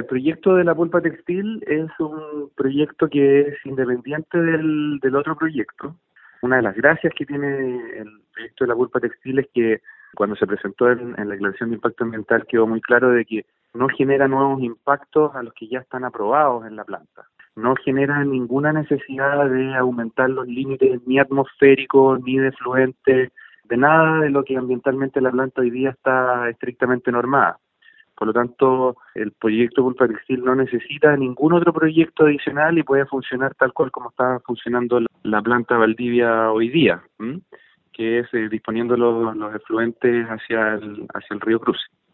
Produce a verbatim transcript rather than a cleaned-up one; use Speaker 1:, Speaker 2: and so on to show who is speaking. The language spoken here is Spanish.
Speaker 1: proyecto de la pulpa textil es un proyecto que es independiente del, del otro proyecto. Una de las gracias que tiene el proyecto de la pulpa textil es que cuando se presentó en, en la declaración de impacto ambiental quedó muy claro de que no genera nuevos impactos a los que ya están aprobados en la planta. No genera ninguna necesidad de aumentar los límites ni atmosféricos ni de fluentes, de nada de lo que ambientalmente la planta hoy día está estrictamente normada. Por lo tanto, el proyecto Pulpa Textil no necesita ningún otro proyecto adicional y puede funcionar tal cual como está funcionando la planta Valdivia hoy día, ¿m? que es eh, disponiendo los, los efluentes hacia el, hacia el río Cruce.